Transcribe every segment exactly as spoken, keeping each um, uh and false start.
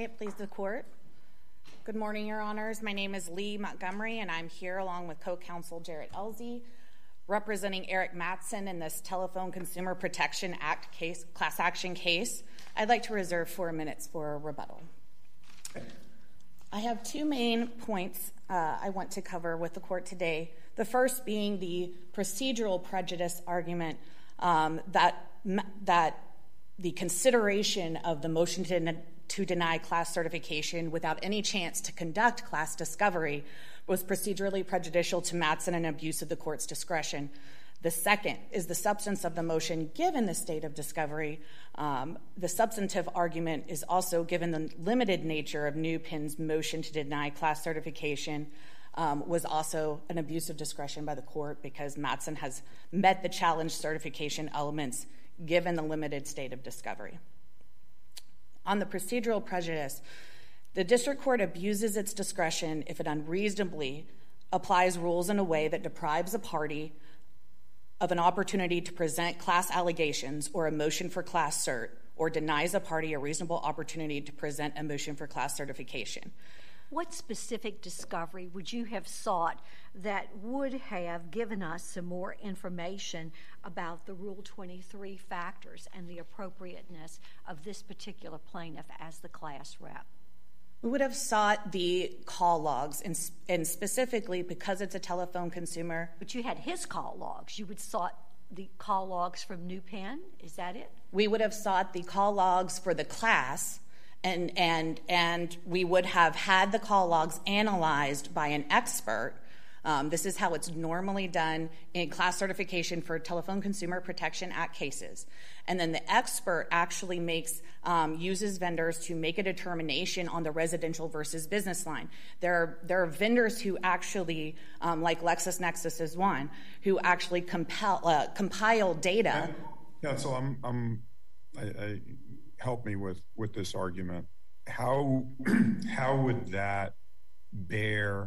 May it please the court. Good morning, Your Honors. My name is Lee Montgomery, and I'm here along with co-counsel Jarrett Elzy, representing Eric Mattson in this Telephone Consumer Protection Act case, class action case. I'd like to reserve four minutes for a rebuttal. I have two main points uh, I want to cover with the court today. The first being the procedural prejudice argument um, that that the consideration of the motion to, to deny class certification without any chance to conduct class discovery was procedurally prejudicial to Mattson and abuse of the court's discretion. The second is the substance of the motion given the state of discovery. Um, the substantive argument is also given the limited nature of New Penn's motion to deny class certification um, was also an abuse of discretion by the court because Mattson has met the challenge certification elements given the limited state of discovery. On the procedural prejudice, the district court abuses its discretion if it unreasonably applies rules in a way that deprives a party of an opportunity to present class allegations or a motion for class cert, or denies a party a reasonable opportunity to present a motion for class certification. What specific discovery would you have sought that would have given us some more information about the Rule twenty-three factors and the appropriateness of this particular plaintiff as the class rep? We would have sought the call logs, and, and specifically because it's a telephone consumer. But you had his call logs. You would have sought the call logs from New Penn? Is that it? We would have sought the call logs for the class, and and and we would have had the call logs analyzed by an expert. Um, this is how it's normally done in class certification for Telephone Consumer Protection Act cases. And then the expert actually makes um, uses vendors to make a determination on the residential versus business line. There are, there are vendors who actually, um, like LexisNexis is one, who actually compel, uh, compile data. Yeah, so I'm, I'm I, I, help me with, with this argument. How how would that bear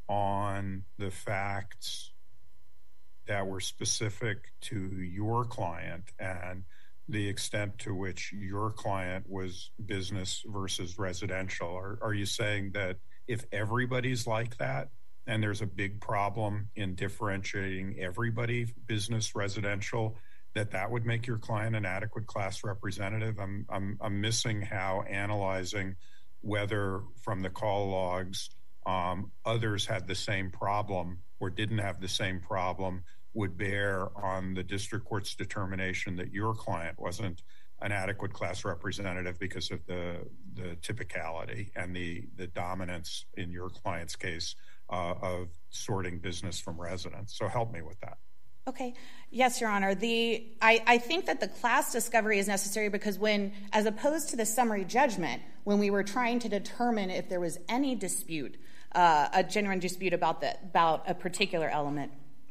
on the facts that were specific to your client and the extent to which your client was business versus residential? Are, are you saying that if everybody's like that and there's a big problem in differentiating everybody, business, residential, that that would make your client an adequate class representative? I'm, I'm, I'm missing how analyzing whether from the call logs Um, others had the same problem or didn't have the same problem would bear on the district court's determination that your client wasn't an adequate class representative because of the the typicality and the, the dominance in your client's case uh, of sorting business from residents. So help me with that. Okay. Yes, Your Honor. The I, I think that the class discovery is necessary because when, as opposed to the summary judgment, when we were trying to determine if there was any dispute, uh, a genuine dispute about the, about a particular element,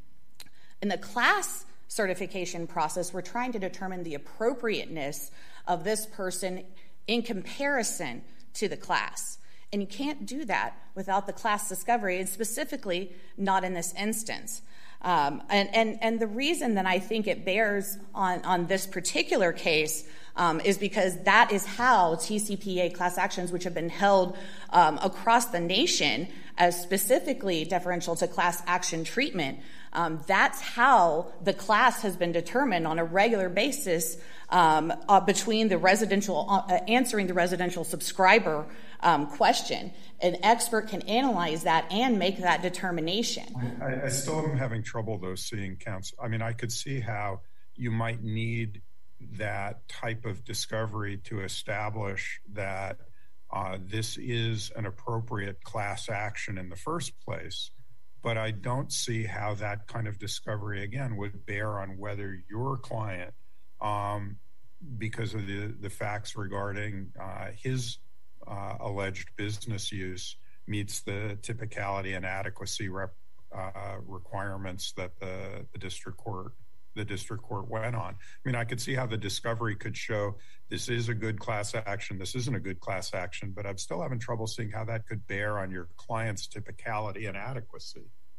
in the class certification process, we're trying to determine the appropriateness of this person in comparison to the class. And you can't do that without the class discovery, and specifically not in this instance. Um, and, and, and the reason that I think it bears on, on this particular case um, is because that is how T C P A class actions, which have been held um, across the nation as specifically deferential to class action treatment, um, that's how the class has been determined on a regular basis um, uh, between the residential, uh, answering the residential subscriber um, question. An expert can analyze that and make that determination. I, I still am having trouble, though, seeing counsel. I mean, I could see how you might need that type of discovery to establish that uh, this is an appropriate class action in the first place. But I don't see how that kind of discovery, again, would bear on whether your client, um, because of the, the facts regarding uh, his Uh, alleged business use, meets the typicality and adequacy rep, uh, requirements that the, the district court the district court went on. I mean, I could see how the discovery could show this is a good class action, this isn't a good class action, but I'm still having trouble seeing how that could bear on your client's typicality and adequacy.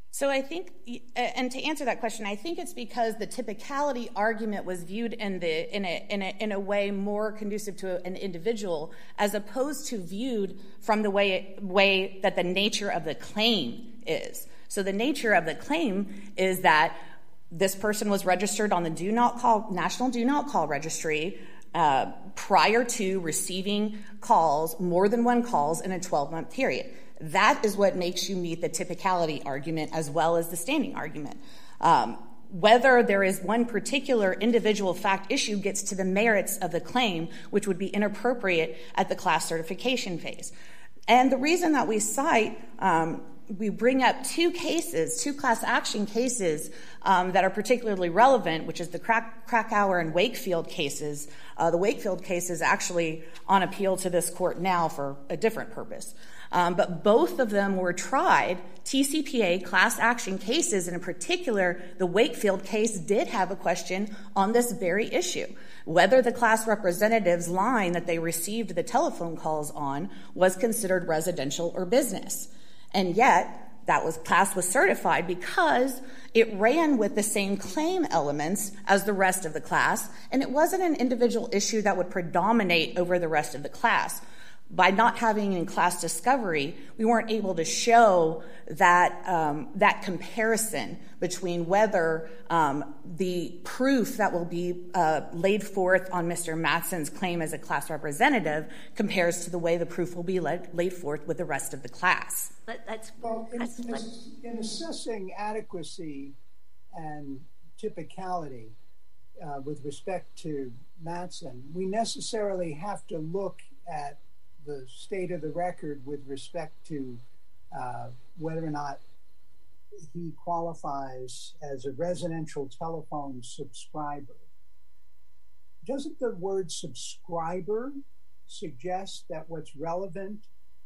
So I think, and to answer that question, I think it's because the typicality argument was viewed in the in a in a in a way more conducive to an individual, as opposed to viewed from the way way that the nature of the claim is. So the nature of the claim is that this person was registered on the Do Not Call National Do Not Call Registry uh, prior to receiving calls, more than one calls in a twelve-month period. That is what makes you meet the typicality argument as well as the standing argument. Um, whether there is one particular individual fact issue gets to the merits of the claim, which would be inappropriate at the class certification phase. And the reason that we cite, um, we bring up two cases, two class action cases um, that are particularly relevant, which is the Krak- Krakauer and Wakefield cases. Uh, the Wakefield case is actually on appeal to this court now for a different purpose. Um, but both of them were tried, T C P A class action cases, and in particular, the Wakefield case did have a question on this very issue, whether the class representative's line that they received the telephone calls on was considered residential or business. And yet, that was class was certified because it ran with the same claim elements as the rest of the class, and it wasn't an individual issue that would predominate over the rest of the class. By not having in class discovery, we weren't able to show that um, that comparison between whether um, the proof that will be uh, laid forth on Mister Mattson's claim as a class representative compares to the way the proof will be laid, laid forth with the rest of the class. But that's, well, in, that's, in, in assessing adequacy and typicality uh, with respect to Mattson, we necessarily have to look at the state of the record with respect to uh, whether or not he qualifies as a residential telephone subscriber. Doesn't the word subscriber suggest that what's relevant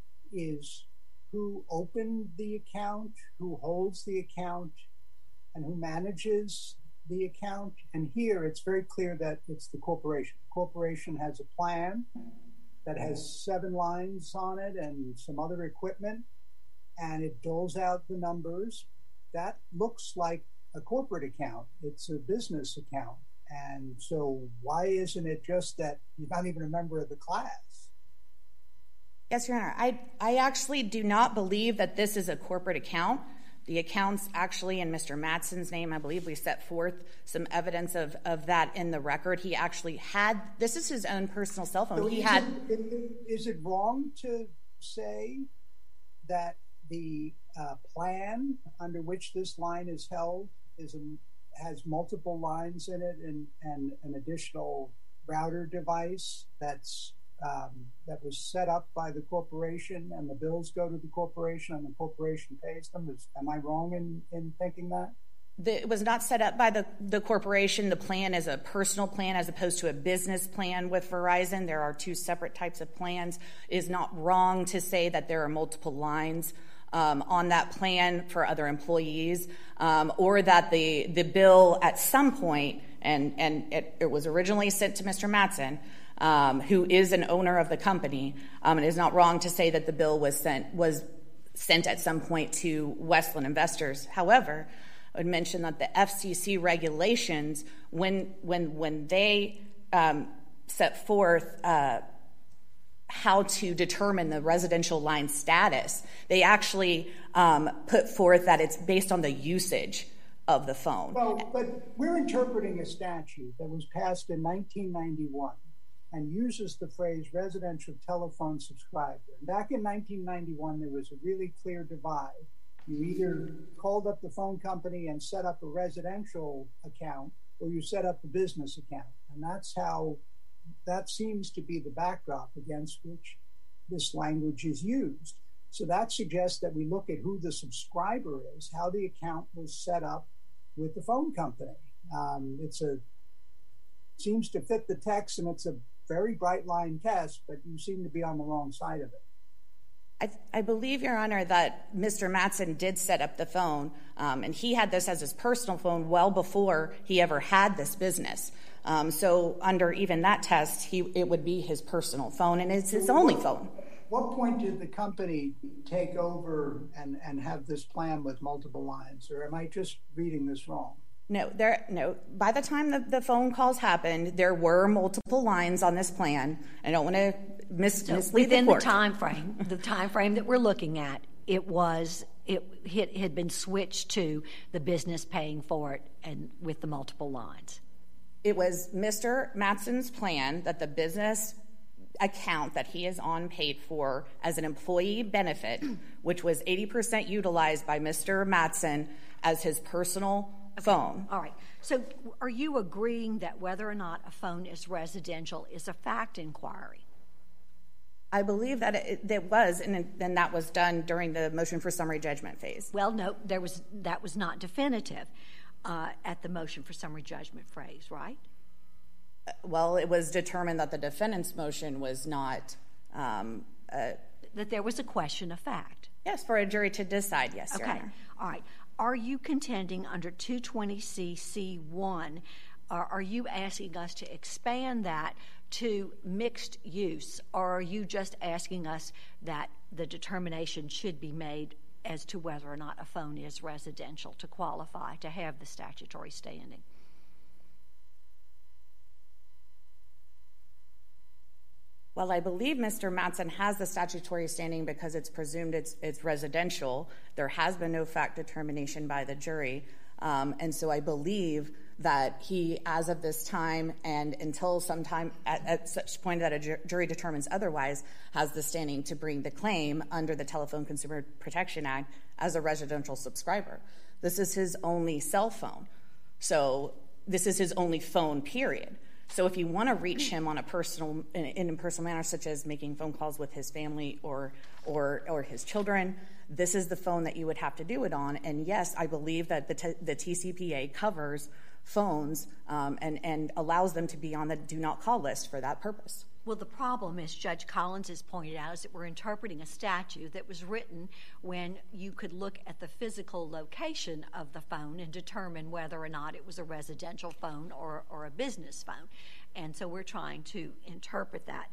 is who opened the account, who holds the account, and who manages the account? And here it's very clear that it's the corporation. The corporation has a plan that has seven lines on it and some other equipment, and it doles out the numbers. That looks like a corporate account. It's a business account. And so why isn't it just that you're not even a member of the class? Yes, Your Honor. I, I actually do not believe that this is a corporate account. The account's actually in Mister Mattson's name. I believe we set forth some evidence of, of that in the record. He actually had, this is his own personal cell phone. So he is had. It, is it wrong to say that the uh, plan under which this line is held is a, has multiple lines in it and, and an additional router device that's Um, that was set up by the corporation, and the bills go to the corporation and the corporation pays them? Is, am I wrong in, in thinking that? The, it was not set up by the, the corporation. The plan is a personal plan as opposed to a business plan with Verizon. There are two separate types of plans. It is not wrong to say that there are multiple lines um, on that plan for other employees, um, or that the, the bill at some point, and, and it, it was originally sent to Mister Mattson, Um, who is an owner of the company. Um, it is not wrong to say that the bill was sent was sent at some point to Westland investors. However, I would mention that the F C C regulations, when when when they um, set forth uh, how to determine the residential line status, they actually um, put forth that it's based on the usage of the phone. Well, but we're interpreting a statute that was passed in nineteen ninety-one. And uses the phrase residential telephone subscriber. And back in nineteen ninety-one, there was a really clear divide. You either called up the phone company and set up a residential account, or you set up a business account. And that's how, that seems to be the backdrop against which this language is used. So that suggests that we look at who the subscriber is, how the account was set up with the phone company. Um, it's a, seems to fit the text, and it's a very bright line test, but you seem to be on the wrong side of it. I, I believe, Your Honor, that Mister Mattson did set up the phone, um, and he had this as his personal phone well before he ever had this business. Um, so under even that test, he it would be his personal phone, and it's his only phone. what point did the company take over and, and have this plan with multiple lines? Or am I just reading this wrong? No, there. No. By the time the, the phone calls happened, there were multiple lines on this plan. I don't want to mis- so mislead within the court. the time frame, the time frame that we're looking at, it was it, it had been switched to the business paying for it, and with the multiple lines. It was Mister Matson's plan that the business account that he is on paid for as an employee benefit, which was eighty percent utilized by Mister Matson as his personal phone. All right. So are you agreeing that whether or not a phone is residential is a fact inquiry? I believe that it, it was, and then that was done during the motion for summary judgment phase. Well, no, there was that was not definitive uh, at the motion for summary judgment phase, right? Uh, well, it was determined that the defendant's motion was not... Um, uh, that there was a question of fact. Yes, for a jury to decide, yes, okay. Your Honor. All right. Are you contending under two twenty C C one, or are you asking us to expand that to mixed use, or are you just asking us that the determination should be made as to whether or not a phone is residential to qualify to have the statutory standing? Well, I believe Mister Matson has the statutory standing because it's presumed it's, it's residential. There has been no fact determination by the jury. Um, and so I believe that he, as of this time and until sometime at, at such point that a ju- jury determines otherwise, has the standing to bring the claim under the Telephone Consumer Protection Act as a residential subscriber. This is his only cell phone. So this is his only phone, period. So if you want to reach him on a personal, in, in a personal manner, such as making phone calls with his family or, or, or his children, this is the phone that you would have to do it on. And yes, I believe that the, t- the T C P A covers phones um, and, and allows them to be on the do not call list for that purpose. Well, the problem, as Judge Collins has pointed out, is that we're interpreting a statute that was written when you could look at the physical location of the phone and determine whether or not it was a residential phone or, or a business phone. And so we're trying to interpret that.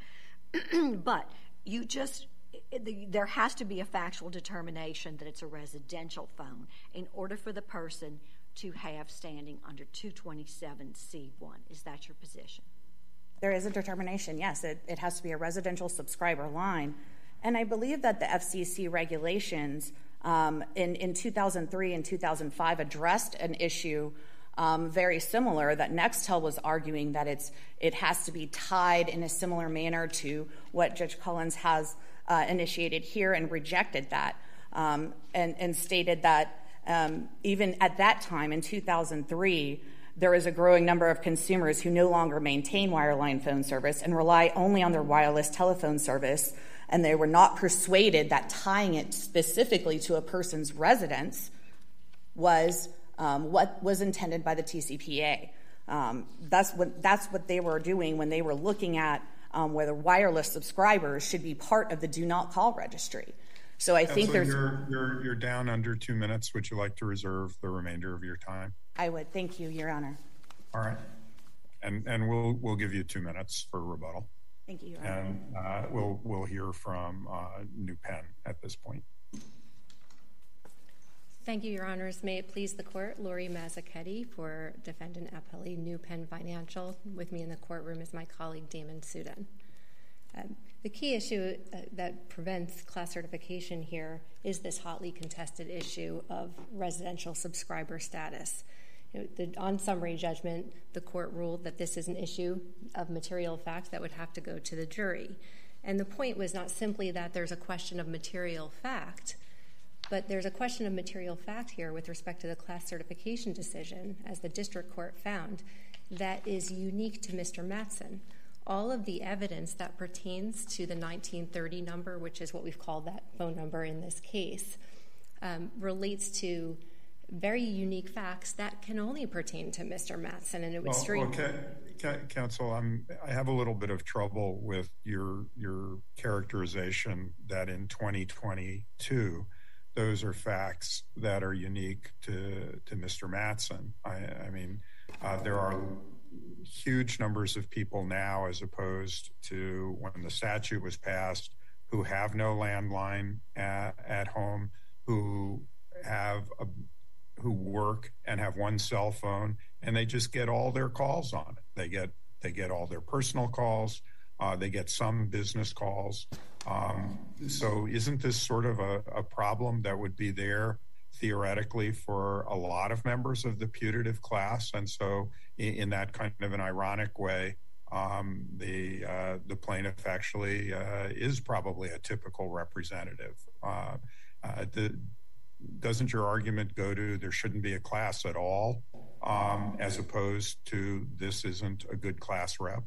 But you just, there has to be a factual determination that it's a residential phone in order for the person to have standing under two twenty-seven C one. Is that your position? There is a determination, yes. It, it has to be a residential subscriber line. And I believe that the F C C regulations um, in, in two thousand three and two thousand five addressed an issue um, very similar, that Nextel was arguing that it's it has to be tied in a similar manner to what Judge Collins has uh, initiated here, and rejected that um, and, and stated that um, even at that time in two thousand three, there is a growing number of consumers who no longer maintain wireline phone service and rely only on their wireless telephone service, and they were not persuaded that tying it specifically to a person's residence was um, what was intended by the T C P A. Um, that's what that's what they were doing when they were looking at um, whether wireless subscribers should be part of the do not call registry. So I think so there's you're, you're you're down under two minutes. Would you like to reserve the remainder of your time? I would. Thank you, Your Honor. All right, and and we'll we'll give you two minutes for rebuttal. Thank you, Your Honor. And uh, we'll we'll hear from uh, New Penn at this point. Thank you, Your Honors. May it please the Court, Lori Mazzuchetti for Defendant Appellee New Penn Financial. With me in the courtroom is my colleague Damon Sudan. Um, the key issue uh, that prevents class certification here is this hotly contested issue of residential subscriber status. You know, the, on summary judgment, the court ruled that this is an issue of material fact that would have to go to the jury. And the point was not simply that there's a question of material fact, but there's a question of material fact here with respect to the class certification decision, as the district court found, that is unique to Mister Matson. All of the evidence that pertains to the nineteen thirty number, which is what we've called that phone number in this case, um, relates to very unique facts that can only pertain to Mister Matson, and it would well, stream. Well, ca- ca- counsel, I'm I have a little bit of trouble with your your characterization that in twenty twenty-two, those are facts that are unique to to Mister Matson. I, I mean, uh, there are huge numbers of people now, as opposed to when the statute was passed, who have no landline at, at home, who have a, who work and have one cell phone, and they just get all their calls on it. They get they get all their personal calls. Uh, they get some business calls. Um, so isn't this sort of a, a problem that would be there theoretically for a lot of members of the putative class? And so in, in that kind of an ironic way, um, the uh, the plaintiff actually uh, is probably a typical representative. Uh, uh, the, doesn't your argument go to there shouldn't be a class at all, um, as opposed to this isn't a good class rep?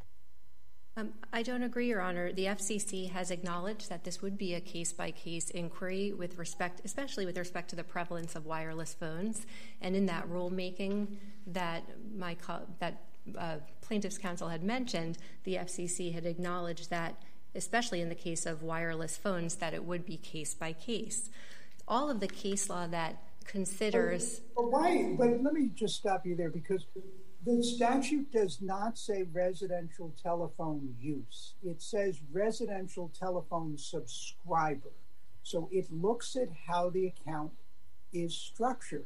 Um, I don't agree, Your Honor. The F C C has acknowledged that this would be a case-by-case inquiry with respect, especially with respect to the prevalence of wireless phones. And in that rulemaking that my co- that uh, plaintiff's counsel had mentioned, the F C C had acknowledged that, especially in the case of wireless phones, that it would be case-by-case. All of the case law that considers... But, but why? But let me just stop you there, because the statute does not say residential telephone use. It says residential telephone subscriber. So it looks at how the account is structured.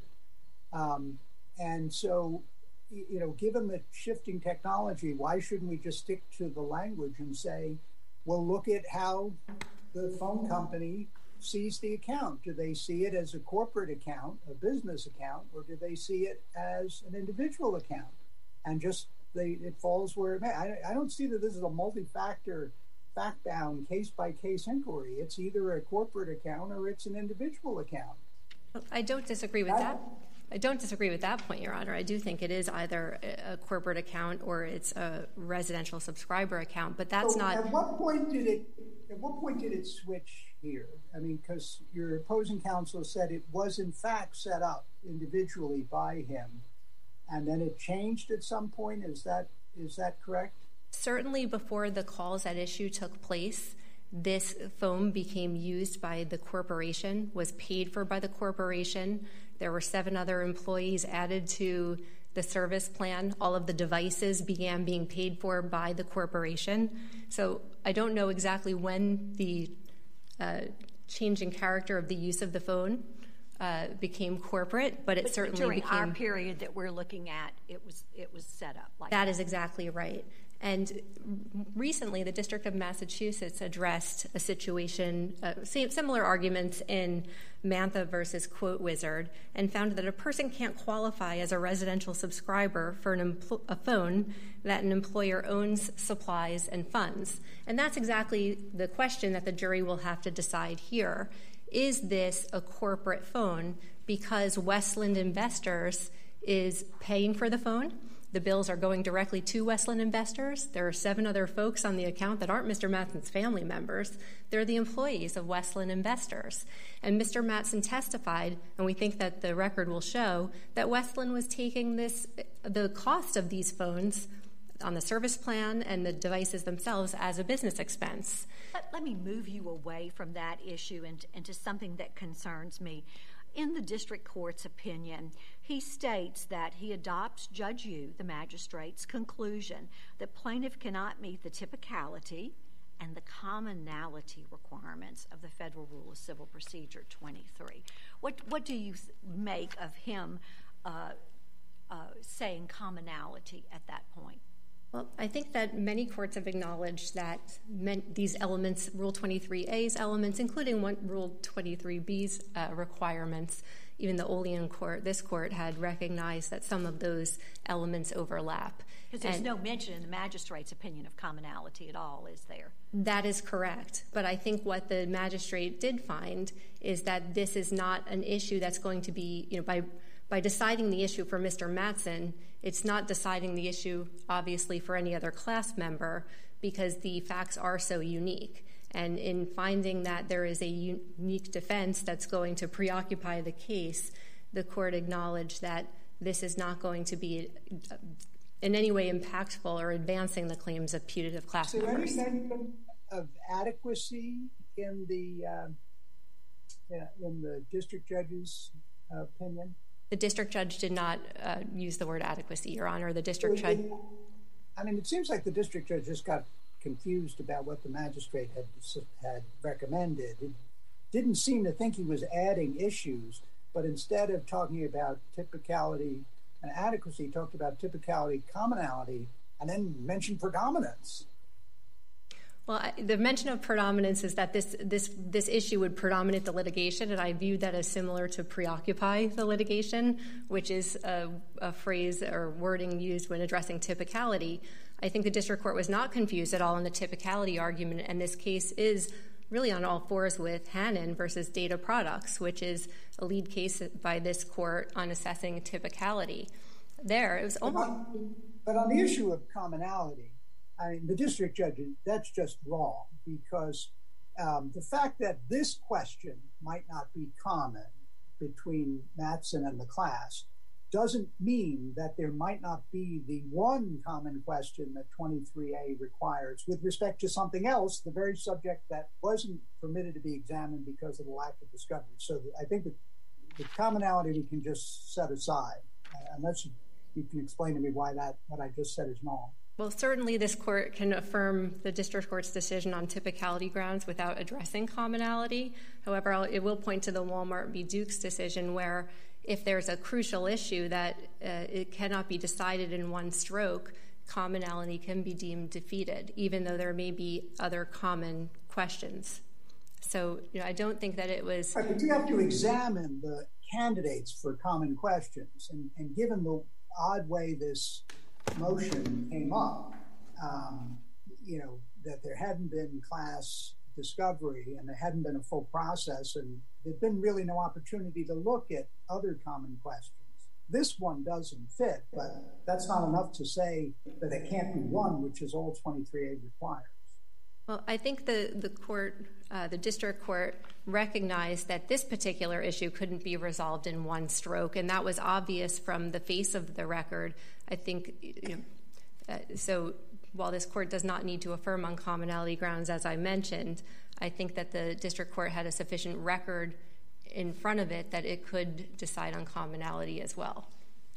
Um, and so, you know, given the shifting technology, why shouldn't we just stick to the language and say, well, look at how the phone company sees the account? Do they see it as a corporate account, a business account, or do they see it as an individual account? And just they, it falls where it may. I, I don't see that this is a multi-factor, fact-bound, case-by-case inquiry. It's either a corporate account or it's an individual account. I don't disagree with that. I don't disagree with that point, Your Honor. I do think it is either a corporate account or it's a residential subscriber account, but that's so not... At what point did it? At what point did it switch here? I mean, because your opposing counsel said it was in fact set up individually by him, and then it changed at some point. Is that is that correct? Certainly before the calls at issue took place, this phone became used by the corporation, was paid for by the corporation. There were seven other employees added to the service plan. All of the devices began being paid for by the corporation. So I don't know exactly when the uh, change in character of the use of the phone Uh, became corporate, but it but certainly during became... our period that we're looking at, it was it was set up like that. That that. is exactly right. And recently, the District of Massachusetts addressed a situation, uh, similar arguments in Mantha versus Quote Wizard, and found that a person can't qualify as a residential subscriber for an empl- a phone that an employer owns, supplies, and funds. And that's exactly the question that the jury will have to decide here. Is this a corporate phone because Westland Investors is paying for the phone? The bills are going directly to Westland Investors. There are seven other folks on the account that aren't Mister Mattson's family members. They're the employees of Westland Investors. And Mister Mattson testified, and we think that the record will show, that Westland was taking this, the cost of these phones on the service plan and the devices themselves as a business expense. Let, let me move you away from that issue and, and to something that concerns me. In the district court's opinion, he states that he adopts Judge Yu, the magistrate's, conclusion that plaintiff cannot meet the typicality and the commonality requirements of the Federal Rule of Civil Procedure twenty-three. What, what do you make of him uh, uh, saying commonality at that point? Well, I think that many courts have acknowledged that these elements, Rule twenty-three A's elements, including one, Rule twenty-three B's uh, requirements, even the Olean court, this court had recognized that some of those elements overlap. Because there's and no mention in the magistrate's opinion of commonality at all, is there? That is correct. But I think what the magistrate did find is that this is not an issue that's going to be, you know, by By deciding the issue for Mister Mattson, it's not deciding the issue, obviously, for any other class member because the facts are so unique. And in finding that there is a unique defense that's going to preoccupy the case, the court acknowledged that this is not going to be in any way impactful or advancing the claims of putative class members. members. Is there any mention of adequacy in the, uh, in the district judge's uh, opinion? The district judge did not uh, use the word adequacy, Your Honor. The district judge... I mean, it seems like the district judge just got confused about what the magistrate had had recommended. It didn't seem to think he was adding issues, but instead of talking about typicality and adequacy, he talked about typicality, commonality, and then mentioned predominance. Well, I, the mention of predominance is that this this this issue would predominate the litigation, and I view that as similar to preoccupy the litigation, which is a, a phrase or wording used when addressing typicality. I think the district court was not confused at all in the typicality argument, and this case is really on all fours with Hannon versus Data Products, which is a lead case by this court on assessing typicality. There, it was almost... But on, but on the issue of commonality, I mean, the district judge, that's just wrong, because um, the fact that this question might not be common between Mattson and the class doesn't mean that there might not be the one common question that twenty-three A requires with respect to something else, the very subject that wasn't permitted to be examined because of the lack of discovery. So I think that the commonality we can just set aside, uh, unless you, you can explain to me why that what I just said is wrong. Well, certainly this court can affirm the district court's decision on typicality grounds without addressing commonality. However, I'll, it will point to the Walmart v. Dukes decision where if there's a crucial issue that uh, it cannot be decided in one stroke, commonality can be deemed defeated, even though there may be other common questions. So, you know, I don't think that it was... Right, but you have to examine the candidates for common questions, and, and given the odd way this motion came up, um, you know, that there hadn't been class discovery and there hadn't been a full process, and there'd been really no opportunity to look at other common questions. This one doesn't fit, but that's not enough to say that it can't be one, which is all twenty-three A requires. Well, I think the, the court, uh, the district court, recognized that this particular issue couldn't be resolved in one stroke, and that was obvious from the face of the record. I think, you know, uh, so while this court does not need to affirm on commonality grounds, as I mentioned, I think that the district court had a sufficient record in front of it that it could decide on commonality as well.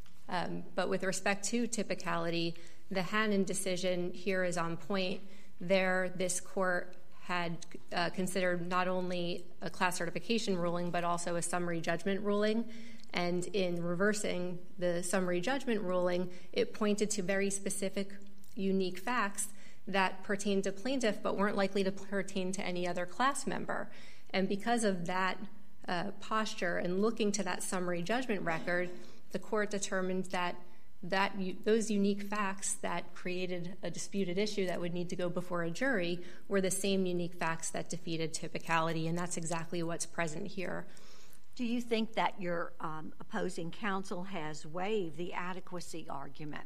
Um, but with respect to typicality, the Hannon decision here is on point. There, this court had uh, considered not only a class certification ruling, but also a summary judgment ruling. And in reversing the summary judgment ruling, it pointed to very specific, unique facts that pertain to plaintiff, but weren't likely to pertain to any other class member. And because of that uh, posture and looking to that summary judgment record, the court determined that that those unique facts that created a disputed issue that would need to go before a jury were the same unique facts that defeated typicality, and that's exactly what's present here. Do you think that your um, opposing counsel has waived the adequacy argument?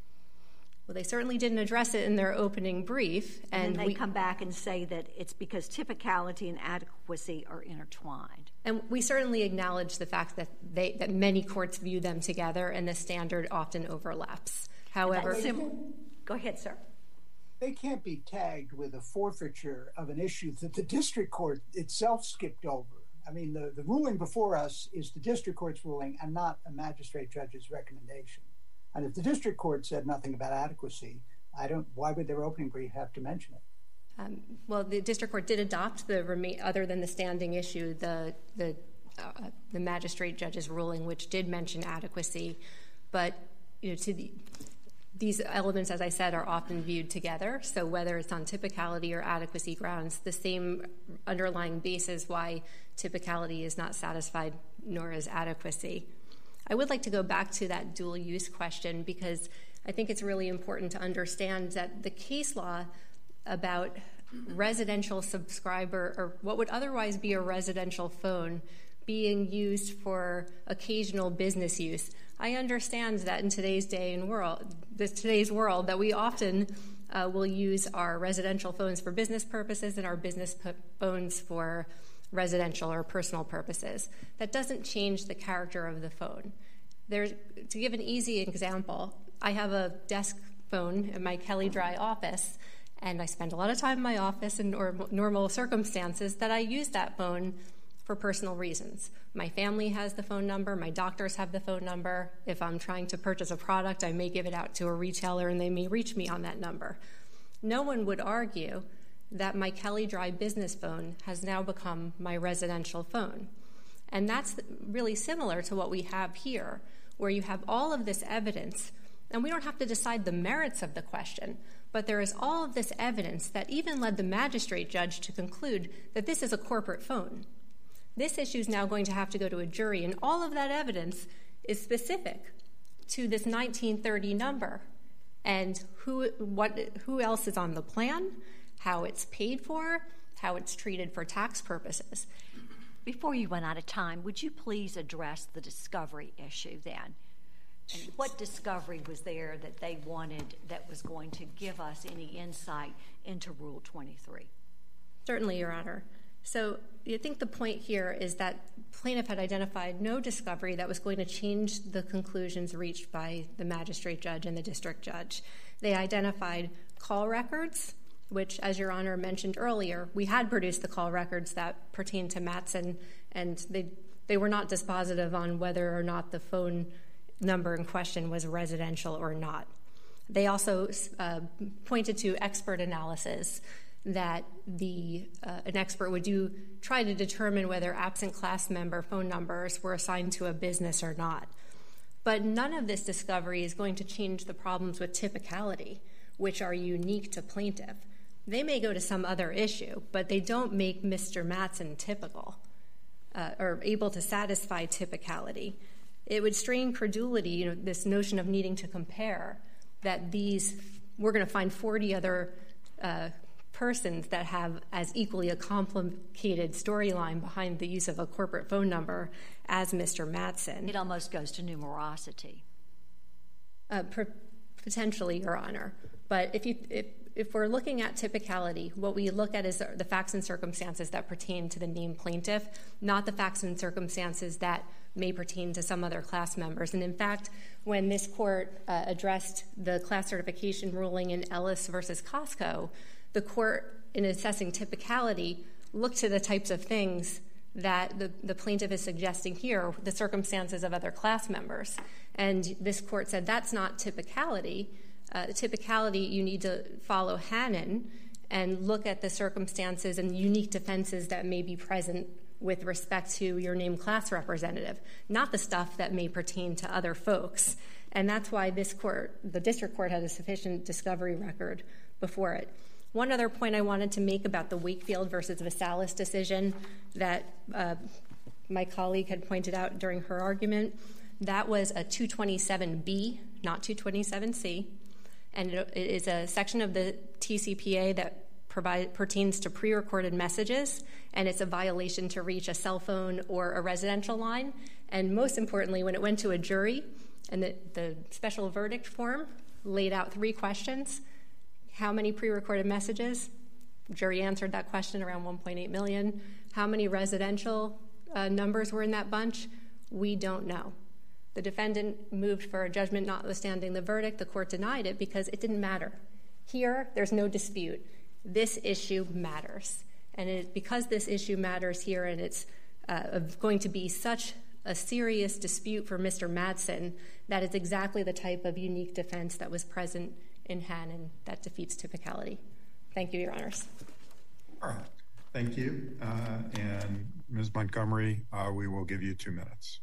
Well, they certainly didn't address it in their opening brief. And, and they we, come back and say that it's because typicality and adequacy are intertwined. And we certainly acknowledge the fact that they that many courts view them together and the standard often overlaps. However... Sim- Go ahead, sir. They can't be tagged with a forfeiture of an issue that the district court itself skipped over. I mean, the, the ruling before us is the district court's ruling and not a magistrate judge's recommendation. And if the district court said nothing about adequacy, I don't. Why would their opening brief have to mention it? Um, well, the district court did adopt the rema- other than the standing issue, the the uh, the magistrate judge's ruling, which did mention adequacy, but you know, to the these elements, as I said, are often viewed together. So whether it's on typicality or adequacy grounds, the same underlying basis why typicality is not satisfied, nor is adequacy. I would like to go back to that dual use question because I think it's really important to understand that the case law about residential subscriber, or what would otherwise be a residential phone, being used for occasional business use. I understand that in today's day and world, this today's world, that we often uh, will use our residential phones for business purposes and our business p- phones for residential or personal purposes. That doesn't change the character of the phone. There's, to give an easy example, I have a desk phone in my Kelly Dry office, and I spend a lot of time in my office in norm- normal circumstances that I use that phone for personal reasons. My family has the phone number, my doctors have the phone number. If I'm trying to purchase a product, I may give it out to a retailer and they may reach me on that number. no one would argue that my Kelly Drive business phone has now become my residential phone. And that's really similar to what we have here, where you have all of this evidence, and we don't have to decide the merits of the question, but there is all of this evidence that even led the magistrate judge to conclude that this is a corporate phone. This issue is now going to have to go to a jury, and all of that evidence is specific to this nineteen thirty number and who what who else is on the plan, how it's paid for, how it's treated for tax purposes. Before you run out of time, would you please address the discovery issue then? And what discovery was there that they wanted that was going to give us any insight into Rule twenty-three? Certainly, Your Honor. So I think the point here is that plaintiff had identified no discovery that was going to change the conclusions reached by the magistrate judge and the district judge. They identified call records, which, as Your Honor mentioned earlier, we had produced the call records that pertain to Mattson, and they they were not dispositive on whether or not the phone number in question was residential or not. They also uh, pointed to expert analysis that the uh, an expert would do try to determine whether absent class member phone numbers were assigned to a business or not. But none of this discovery is going to change the problems with typicality, which are unique to plaintiff. They may go to some other issue, but they don't make Mister Mattson typical uh, or able to satisfy typicality. It would strain credulity, you know, this notion of needing to compare, that these, we're going to find forty other uh, persons that have as equally a complicated storyline behind the use of a corporate phone number as Mister Mattson. It almost goes to numerosity. Uh, per- potentially, Your Honor. But if you if, if we're looking at typicality, what we look at is the facts and circumstances that pertain to the named plaintiff, not the facts and circumstances that may pertain to some other class members. And in fact, when this court uh, addressed the class certification ruling in Ellis versus Costco, the court, in assessing typicality, looked to the types of things that the, the plaintiff is suggesting here, the circumstances of other class members. And this court said that's not typicality. Uh, typicality, you need to follow Hannon and look at the circumstances and unique defenses that may be present with respect to your named class representative, not the stuff that may pertain to other folks. And that's why this court, the district court, had a sufficient discovery record before it. One other point I wanted to make about the Wakefield versus Vasalis decision that uh, my colleague had pointed out during her argument, that was a two twenty-seven B, not two twenty-seven C, and it is a section of the T C P A that provide, pertains to pre-recorded messages, and it's a violation to reach a cell phone or a residential line. And most importantly, when it went to a jury, and the, the special verdict form laid out three questions. How many pre-recorded messages? Jury answered that question, around one point eight million. How many residential uh, numbers were in that bunch? We don't know. The defendant moved for a judgment notwithstanding the verdict. The court denied it because it didn't matter. Here, there's no dispute. This issue matters. And it, because this issue matters here and it's uh, going to be such a serious dispute for Mister Mattson, that is exactly the type of unique defense that was present in Hannon that defeats typicality. Thank you, Your Honors. All right. Thank you. Uh, and Miz Montgomery, uh, we will give you two minutes.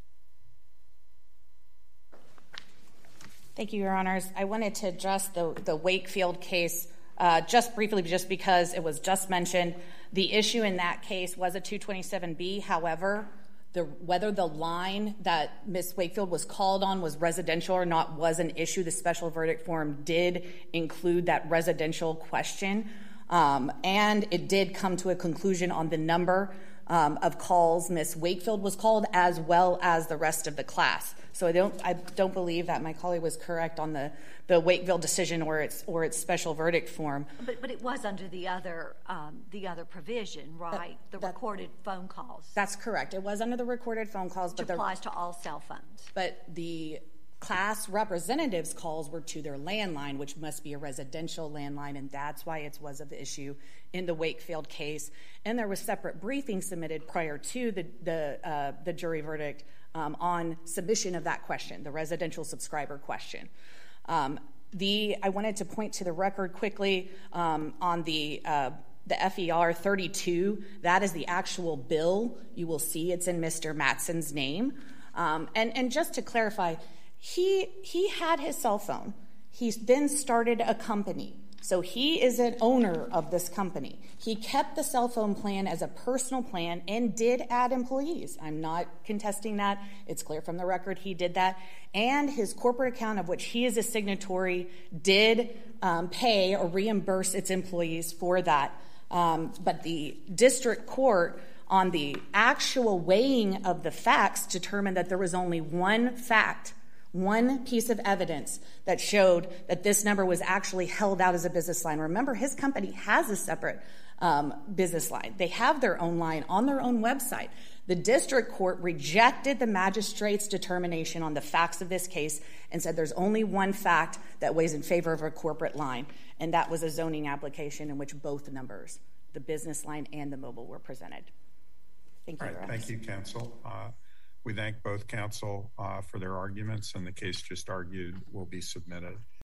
Thank you, Your Honors. I wanted to address the, the Wakefield case uh, just briefly, just because it was just mentioned. The issue in that case was a two twenty-seven B. However, The, whether the line that Miz Wakefield was called on was residential or not was an issue. The special verdict form did include that residential question, um, and it did come to a conclusion on the number um, of calls Miz Wakefield was called, as well as the rest of the class. So I don't, I don't believe that my colleague was correct on the, the Wakefield decision or its or its special verdict form. But but it was under the other um, the other provision, right? That, the that, recorded phone calls. That's correct. It was under the recorded phone calls, which but applies to all cell phones. But the class representatives' calls were to their landline, which must be a residential landline, and that's why it was of issue in the Wakefield case. And there was separate briefings submitted prior to the the uh, the jury verdict um, on submission of that question, the residential subscriber question. Um, the I wanted to point to the record quickly um, on the uh, the F E R thirty-two. That is the actual bill. You will see it's in Mister Matson's name. Um, and, and just to clarify, he he had his cell phone. He then started a company. So he is an owner of this company. He kept the cell phone plan as a personal plan and did add employees. I'm not contesting that. It's clear from the record he did that. And his corporate account, of which he is a signatory, did um, pay or reimburse its employees for that. Um, but the district court, on the actual weighing of the facts, determined that there was only one fact, one piece of evidence that showed that this number was actually held out as a business line. Remember, his company has a separate um, business line. They have their own line on their own website. The district court rejected the magistrate's determination on the facts of this case and said there's only one fact that weighs in favor of a corporate line, and that was a zoning application in which both numbers, the business line and the mobile, were presented. Thank you. All right, thank you, counsel. Uh, we thank both counsel uh, for their arguments, and the case just argued will be submitted.